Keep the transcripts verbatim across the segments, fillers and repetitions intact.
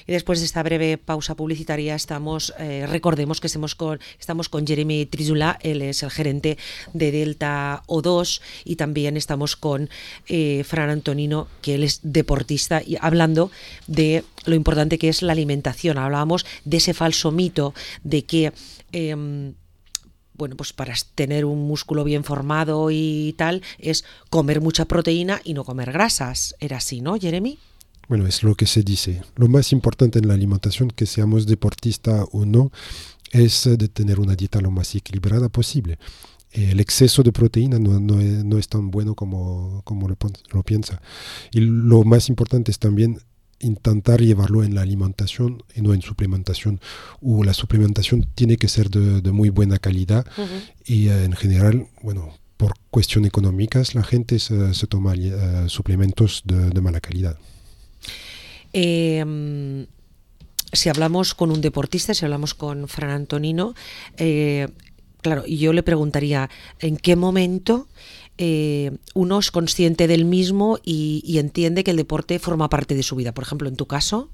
Y después de esta breve pausa publicitaria estamos, eh, recordemos que estamos con, estamos con Jeremy Trizula, él es el gerente de Delta O dos, y también estamos con eh, Fran Antonino, que él es deportista, y hablando de lo importante que es la alimentación. Hablábamos de ese falso mito de que eh, bueno, pues para tener un músculo bien formado y tal, es comer mucha proteína y no comer grasas. ¿Era así, no, Jeremy? Bueno, es lo que se dice. Lo más importante en la alimentación, que seamos deportistas o no, es de tener una dieta lo más equilibrada posible. El exceso de proteína no, no, es, no es tan bueno como, como lo, lo piensa. Y lo más importante es también intentar llevarlo en la alimentación y no en suplementación, o la suplementación tiene que ser de, de muy buena calidad. Uh-huh. Y uh, en general, bueno, por cuestiones económicas la gente se, se toma uh, suplementos de, de mala calidad. Eh, si hablamos con un deportista, si hablamos con Fran Antonino, eh, claro, yo le preguntaría en qué momento Eh, uno es consciente del mismo y, y entiende que el deporte forma parte de su vida. Por ejemplo, en tu caso.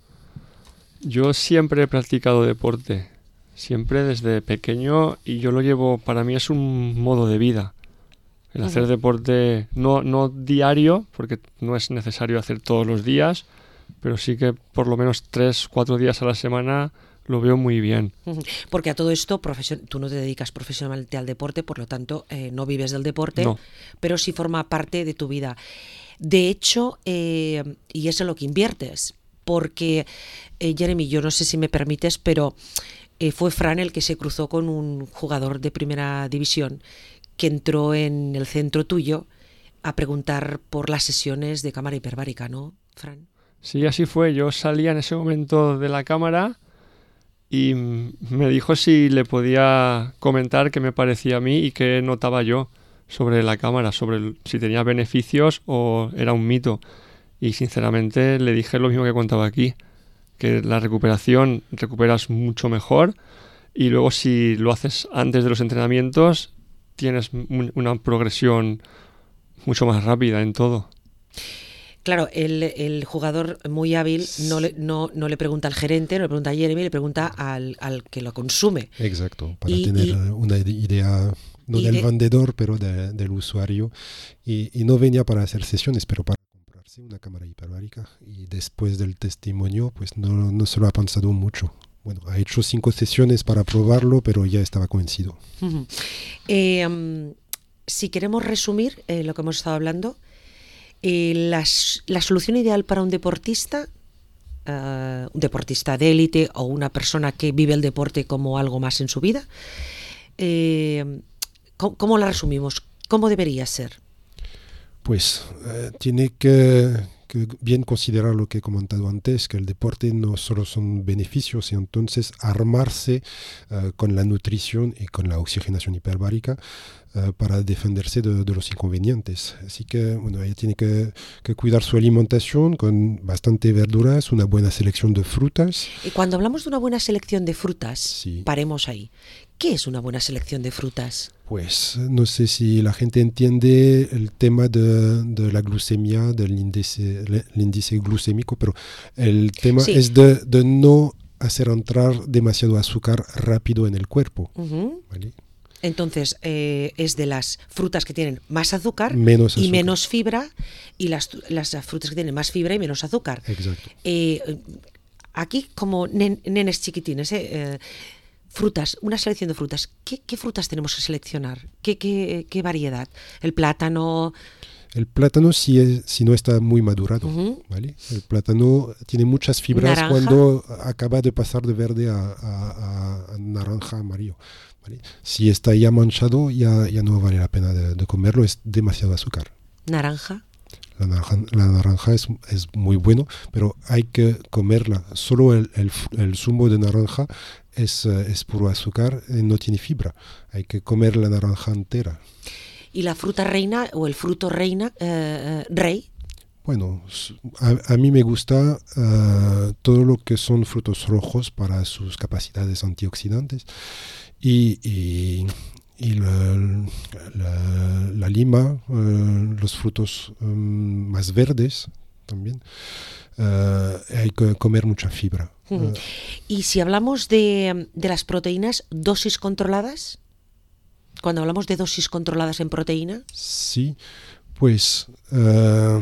Yo siempre he practicado deporte, siempre desde pequeño, y yo lo llevo, para mí es un modo de vida. El uh-huh. hacer deporte, no, no diario, porque no es necesario hacer todos los días, pero sí que por lo menos tres, cuatro días a la semana lo veo muy bien. Porque a todo esto, profesion- tú no te dedicas profesionalmente al deporte, por lo tanto, eh, no vives del deporte, no. pero sí forma parte de tu vida. De hecho, eh, y eso es lo que inviertes, porque, eh, Jeremy, yo no sé si me permites, pero eh, fue Fran el que se cruzó con un jugador de primera división que entró en el centro tuyo a preguntar por las sesiones de cámara hiperbárica, ¿no, Fran? Sí, así fue. Yo salía en ese momento de la cámara y me dijo si le podía comentar qué me parecía a mí y qué notaba yo sobre la cámara, sobre el, si tenía beneficios o era un mito. Y sinceramente le dije lo mismo que contaba aquí, que la recuperación recuperas mucho mejor, y luego si lo haces antes de los entrenamientos tienes una progresión mucho más rápida en todo. Claro, el, el jugador muy hábil no le, no, no le pregunta al gerente, no le pregunta a Jeremy, le pregunta al, al que lo consume. Exacto, para y, tener y, una idea, no del de, vendedor, pero de, del usuario. Y, y no venía para hacer sesiones, pero para comprarse una cámara hiperbárica. Y después del testimonio, pues no, no se lo ha pensado mucho. Bueno, ha hecho cinco sesiones para probarlo, pero ya estaba convencido. Uh-huh. Eh, um, si queremos resumir eh, lo que hemos estado hablando, Eh, las, la solución ideal para un deportista, uh, un deportista de élite o una persona que vive el deporte como algo más en su vida, eh, ¿cómo, ¿cómo la resumimos? ¿Cómo debería ser? Pues eh, tiene que, que bien considerar lo que he comentado antes, que el deporte no solo son beneficios, y entonces armarse uh, con la nutrición y con la oxigenación hiperbárica Uh, para defenderse de, de los inconvenientes. Así que, bueno, ella tiene que, que cuidar su alimentación con bastante verduras, una buena selección de frutas. Y cuando hablamos de una buena selección de frutas, sí. paremos ahí. ¿Qué es una buena selección de frutas? Pues no sé si la gente entiende el tema de, de la glucemia, del índice, el índice glucémico, pero el tema sí. es de, de no hacer entrar demasiado azúcar rápido en el cuerpo. Uh-huh. ¿Vale? Entonces, eh, es de las frutas que tienen más azúcar, menos azúcar. y menos fibra, y las, las frutas que tienen más fibra y menos azúcar. Exacto. Eh, aquí, como nen, nenes chiquitines, eh, eh, frutas, una selección de frutas. ¿Qué, qué frutas tenemos que seleccionar? ¿Qué, qué, qué variedad? ¿El plátano? El plátano si, es, si no está muy madurado, uh-huh. ¿vale? El plátano tiene muchas fibras. ¿Naranja? Cuando acaba de pasar de verde a, a, a naranja, amarillo. ¿Vale? Si está ya manchado, ya, ya no vale la pena de, de comerlo, es demasiado azúcar. ¿Naranja? La naranja, la naranja es, es muy bueno, pero hay que comerla. Solo el, el, el zumo de naranja es, es puro azúcar y no tiene fibra. Hay que comer la naranja entera. ¿Y la fruta reina o el fruto reina, eh, rey? Bueno, a, a mí me gusta uh, todo lo que son frutos rojos para sus capacidades antioxidantes. Y, y, y la, la, la lima, uh, los frutos um, más verdes también. uh, hay que comer mucha fibra. Uh-huh. Uh, y si hablamos de, de las proteínas, ¿dosis controladas? Cuando hablamos de dosis controladas en proteína. Sí, pues uh,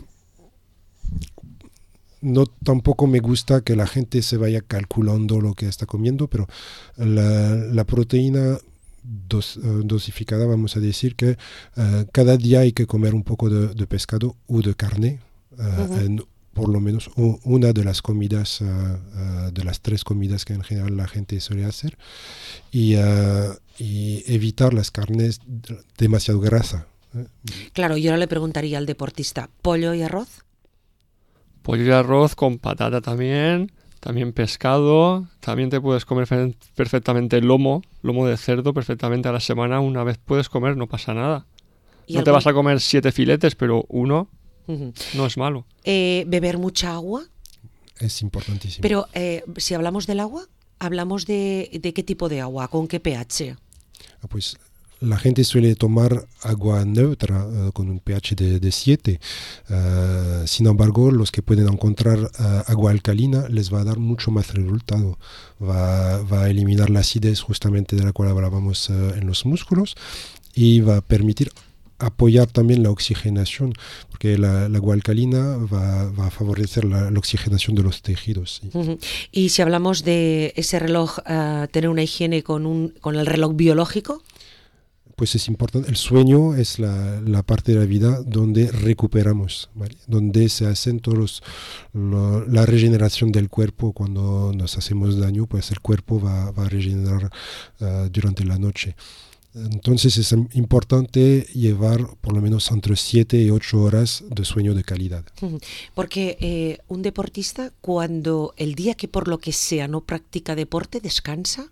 no tampoco me gusta que la gente se vaya calculando lo que está comiendo, pero la, la proteína dos, uh, dosificada, vamos a decir que uh, cada día hay que comer un poco de, de pescado o de carne, uh, uh-huh. en por lo menos u, una de las comidas, uh, uh, de las tres comidas que en general la gente suele hacer, y, uh, y evitar las carnes demasiado grasa. Claro, yo ahora le preguntaría al deportista, ¿pollo y arroz? Pollo y arroz con patata también, también pescado, también te puedes comer perfectamente lomo, lomo de cerdo perfectamente a la semana, una vez puedes comer, no pasa nada. No algún... te vas a comer siete filetes, pero uno uh-huh. no es malo. Eh, ¿Beber mucha agua? Es importantísimo. Pero eh, si hablamos del agua, ¿hablamos de, de qué tipo de agua? ¿Con qué pH? Ah, pues la gente suele tomar agua neutra uh, con un pH de, de siete. Uh, sin embargo, los que pueden encontrar uh, agua alcalina les va a dar mucho más resultado. Va, va a eliminar la acidez justamente de la cual hablábamos uh, en los músculos y va a permitir apoyar también la oxigenación, porque la, la agua alcalina va, va a favorecer la, la oxigenación de los tejidos. ¿Sí? Uh-huh. Y si hablamos de ese reloj, uh, tener una higiene con, un, con el reloj biológico, pues es importante. El sueño es la, la parte de la vida donde recuperamos, ¿vale? Donde se hacen todos los, lo, la regeneración del cuerpo. Cuando nos hacemos daño, pues el cuerpo va, va a regenerar uh, durante la noche. Entonces es importante llevar por lo menos entre siete y ocho horas de sueño de calidad. Porque eh, un deportista, cuando el día que por lo que sea no practica deporte, descansa.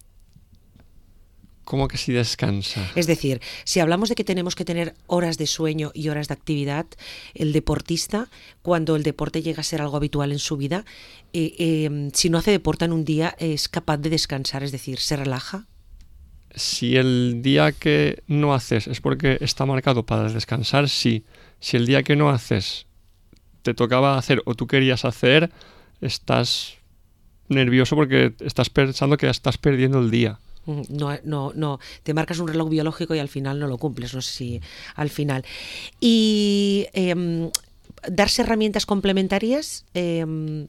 ¿Cómo que si descansa? Es decir, si hablamos de que tenemos que tener horas de sueño y horas de actividad, el deportista, cuando el deporte llega a ser algo habitual en su vida, eh, eh, si no hace deporte en un día, es capaz de descansar, es decir, se relaja. Si el día que no haces es porque está marcado para descansar, sí. Si el día que no haces te tocaba hacer o tú querías hacer, estás nervioso porque estás pensando que estás perdiendo el día. No, no, no. Te marcas un reloj biológico y al final no lo cumples. No sé si al final. Y eh, darse herramientas complementarias. Eh,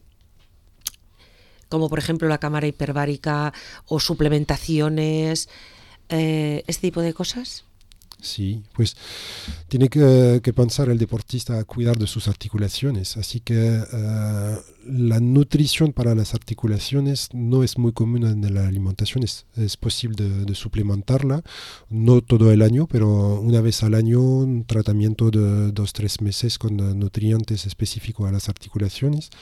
como por ejemplo la cámara hiperbárica o suplementaciones, eh, este tipo de cosas. Sí, pues tiene que, que pensar el deportista a cuidar de sus articulaciones, así que uh, la nutrición para las articulaciones no es muy común en la alimentación, es, es posible de, de suplementarla, no todo el año, pero una vez al año un tratamiento de dos, tres meses con nutrientes específicos a las articulaciones.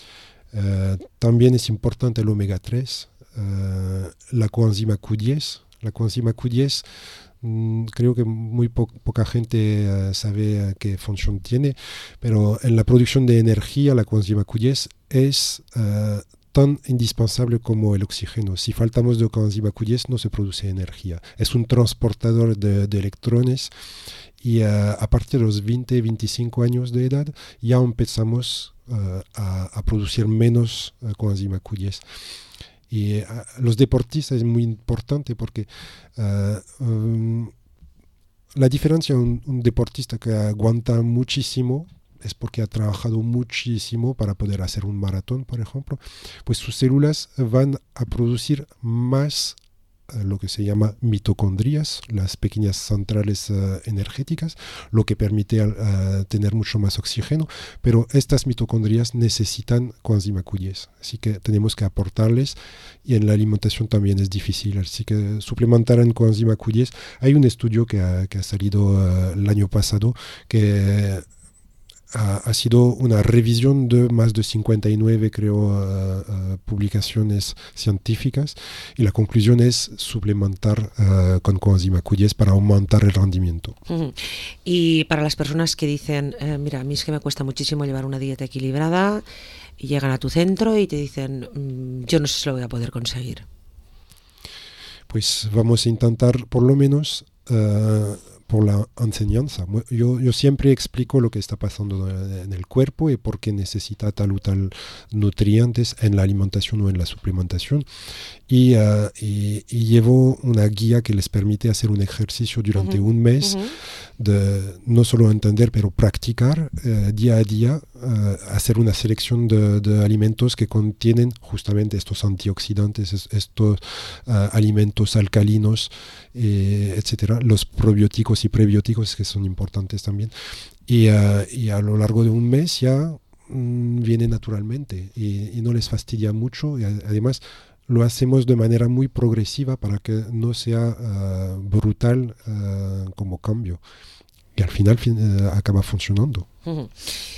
Uh, también es importante el omega tres, uh, la coenzima Q diez. La coenzima Q diez mm, creo que muy po- poca gente uh, sabe uh, qué función tiene, pero en la producción de energía la coenzima Q diez es uh, tan indispensable como el oxígeno. Si faltamos de coenzima Q diez no se produce energía. Es un transportador de, de electrones y uh, a partir de los veinte, veinticinco años de edad ya empezamos uh, a, a producir menos uh, coenzima Q diez. Y uh, los deportistas es muy importante porque uh, um, la diferencia de un, un deportista que aguanta muchísimo es porque ha trabajado muchísimo para poder hacer un maratón, por ejemplo, pues sus células van a producir más lo que se llama mitocondrias, las pequeñas centrales uh, energéticas, lo que permite uh, tener mucho más oxígeno, pero estas mitocondrias necesitan coenzima Q diez, así que tenemos que aportarles y en la alimentación también es difícil, así que suplementar en coenzima Q diez. Hay un estudio que ha, que ha salido uh, el año pasado que Ha, ha sido una revisión de más de cincuenta y nueve, creo, uh, uh, publicaciones científicas y la conclusión es suplementar uh, con coenzima Q diez para aumentar el rendimiento. Uh-huh. Y para las personas que dicen, eh, mira, a mí es que me cuesta muchísimo llevar una dieta equilibrada, y llegan a tu centro y te dicen, mmm, yo no sé si lo voy a poder conseguir. Pues vamos a intentar por lo menos uh, por la enseñanza. Yo, yo siempre explico lo que está pasando en el cuerpo y por qué necesita tal o tal nutrientes en la alimentación o en la suplementación. Y, uh, y, y llevo una guía que les permite hacer un ejercicio durante uh-huh. un mes, uh-huh. de no solo entender, pero practicar uh, día a día, uh, hacer una selección de, de alimentos que contienen justamente estos antioxidantes, estos uh, alimentos alcalinos, eh, etcétera, los probióticos y prebióticos que son importantes también. Y, uh, y a lo largo de un mes ya mm, viene naturalmente y, y no les fastidia mucho. Y además lo hacemos de manera muy progresiva para que no sea uh, brutal uh, como cambio. Y al final fin, uh, acaba funcionando. Uh-huh.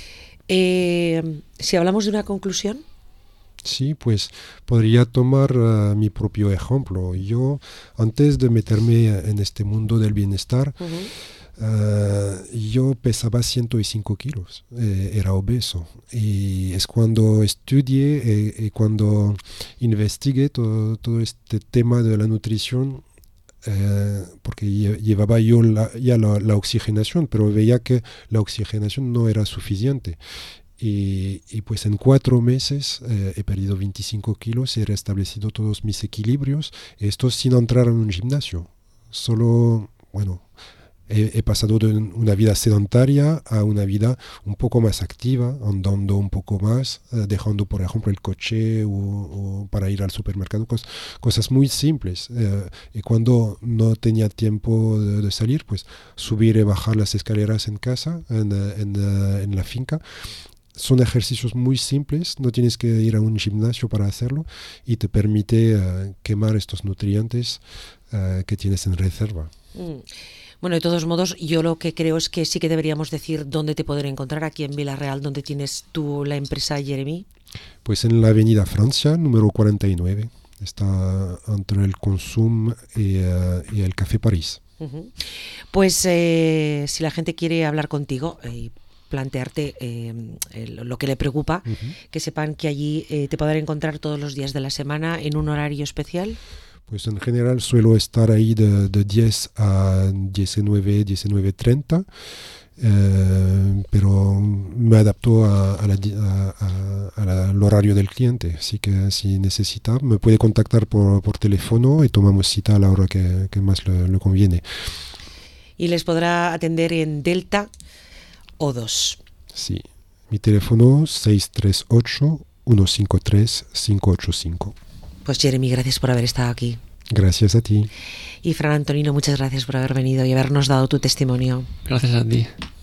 Eh, si hablamos de una conclusión. Sí, pues podría tomar uh, mi propio ejemplo. Yo, antes de meterme en este mundo del bienestar, uh-huh. uh, yo pesaba ciento cinco kilos, eh, era obeso. Y es cuando estudié eh, y cuando investigué todo, todo este tema de la nutrición, eh, porque llevaba yo la, ya la, la oxigenación, pero veía que la oxigenación no era suficiente. Y, y pues en cuatro meses eh, he perdido veinticinco kilos, he restablecido todos mis equilibrios, esto sin entrar en un gimnasio. Solo, bueno, he, he pasado de una vida sedentaria a una vida un poco más activa, andando un poco más, eh, dejando por ejemplo el coche o, o para ir al supermercado, cos, cosas muy simples. Eh, y cuando no tenía tiempo de, de salir, pues subir y bajar las escaleras en casa, en, en, en la finca. Son ejercicios muy simples, no tienes que ir a un gimnasio para hacerlo y te permite uh, quemar estos nutrientes uh, que tienes en reserva. Mm. Bueno, de todos modos, yo lo que creo es que sí que deberíamos decir dónde te podré encontrar aquí en Villarreal, donde tienes tú la empresa Jeremy. Pues en la avenida Francia, número cuarenta y nueve, está entre el Consum y, uh, y el Café París. Uh-huh. Pues eh, si la gente quiere hablar contigo y plantearte eh, lo que le preocupa, uh-huh. que sepan que allí eh, te podrán encontrar todos los días de la semana en un horario especial. Pues en general suelo estar ahí de, de diez a diecinueve, diecinueve treinta, eh, pero me adapto a, a la, a, a, a la, al horario del cliente, así que si necesita me puede contactar por, por teléfono y tomamos cita a la hora que, que más le, le conviene. Y les podrá atender en Delta O dos. Sí, mi teléfono seis tres ocho, uno cinco tres, cinco ocho cinco. Pues Jeremy, gracias por haber estado aquí. Gracias a ti. Y Fran Antonino, muchas gracias por haber venido y habernos dado tu testimonio. Gracias a ti.